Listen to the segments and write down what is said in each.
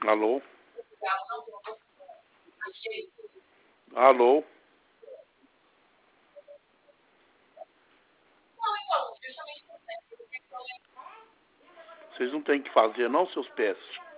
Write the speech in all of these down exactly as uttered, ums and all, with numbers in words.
Alô? Alô? Vocês não têm que fazer, não, seus pés?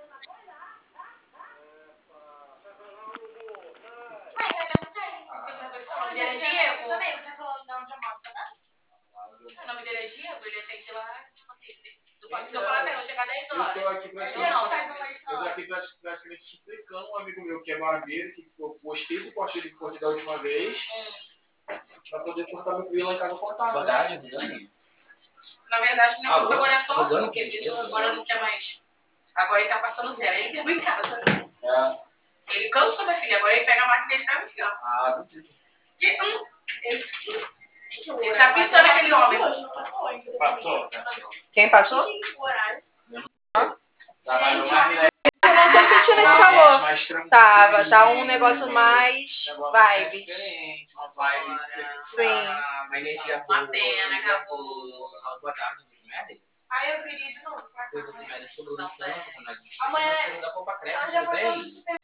O nome dele é Diego. Também, você falou de onde eu moro, tá? O nome dele é Diego, ele atende lá, tipo assim, se eu falar assim, eu vou chegar dez horas. Eu tô aqui praticamente, eu tô aqui praticamente explicando um amigo meu que é barbeiro, que eu postei esse corte dele que cortei da última vez, hum. pra poder cortar meu cabelo lá em casa cortar. Verdade, Rogani? Na verdade, não, Alô? agora é só Rogani, porque ele agora não quer mais. Agora ele tá passando zero, ele mesmo em casa. É. Ele cansou, minha filha, agora ele pega a máquina e ele faz assim, ó. Ah, não sei. E, hum, ele, ele tá pintando aquele homem. Passou? Quem passou? O horário. Trabalhou mais, né? Eu não tô sentindo esse calor. Tava, tá um negócio mais vibes. Uma vibe. Sim. Uma energia Uma boa. pena, acabou. Boa tarde, muito merda. Aí eu viria de novo pra cá. Coisa de merda, sobrou no chão, Amanhã. da Copa Crédito, tudo bem?